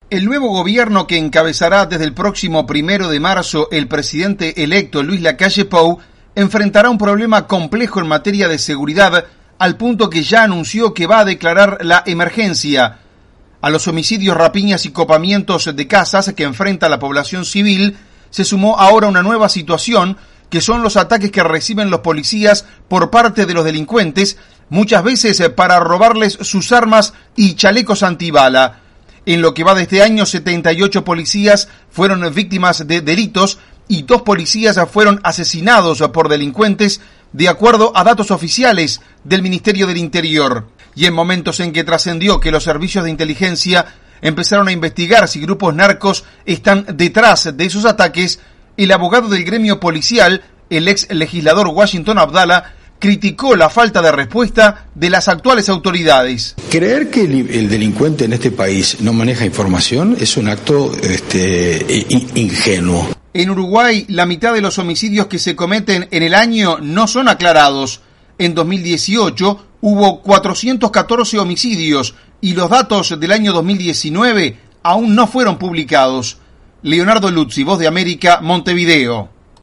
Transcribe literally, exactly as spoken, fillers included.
El nuevo gobierno que encabezará desde el próximo primero de marzo el presidente electo Luis Lacalle Pou enfrentará un problema complejo en materia de seguridad, al punto que ya anunció que va a declarar la emergencia. A los homicidios, rapiñas y copamientos de casas que enfrenta la población civil se sumó ahora una nueva situación, que son los ataques que reciben los policías por parte de los delincuentes, muchas veces para robarles sus armas y chalecos antibala. En lo que va de este año, setenta y ocho policías fueron víctimas de delitos y dos policías fueron asesinados por delincuentes, de acuerdo a datos oficiales del Ministerio del Interior. Y en momentos en que trascendió que los servicios de inteligencia empezaron a investigar si grupos narcos están detrás de esos ataques, el abogado del gremio policial, el ex legislador Washington Abdala, criticó la falta de respuesta de las actuales autoridades. Creer que el, el delincuente en este país no maneja información es un acto este, ingenuo. En Uruguay, la mitad de los homicidios que se cometen en el año no son aclarados. En dos mil dieciocho hubo cuatrocientos catorce homicidios y los datos del año dos mil diecinueve aún no fueron publicados. Leonardo Luzzi, Voz de América, Montevideo.